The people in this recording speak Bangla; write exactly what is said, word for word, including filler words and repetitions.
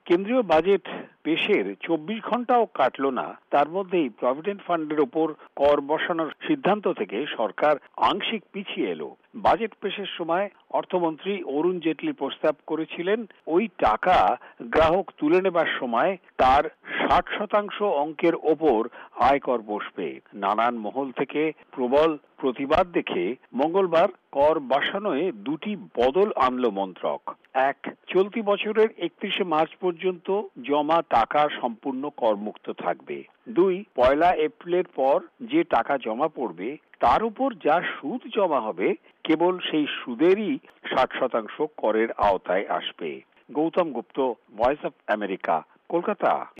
কেন্দ্রীয় বাজেট পেশের চব্বিশ ঘন্টাও কাটল না, তার মধ্যেই প্রভিডেন্ট ফান্ডের ওপর কর বসানোর সিদ্ধান্ত থেকে সরকার আংশিক পিছিয়ে এলো। বাজেট পেশের সময় অর্থমন্ত্রী অরুণ জেটলি প্রস্তাব করেছিলেন ওই টাকা গ্রাহক তুলে নেবার সময় তার ষাট শতাংশ অঙ্কের ওপর আয়কর বসবে। নানান মহল থেকে প্রবল প্রতিবাদ দেখে মঙ্গলবার কর বসানোয় দুটি বদল আনল মন্ত্রক। এক, চলতি বছরের একত্রিশে মার্চ পর্যন্ত জমা টাকা সম্পূর্ণ করমুক্ত থাকবে। দুই, পয়লা এপ্রিলের পর যে টাকা জমা পড়বে তার উপর যা সুদ জমা হবে কেবল সেই সুদেরই ষাট শতাংশ করের আওতায় আসবে। Gautam Gupta, voice of America, Kolkata.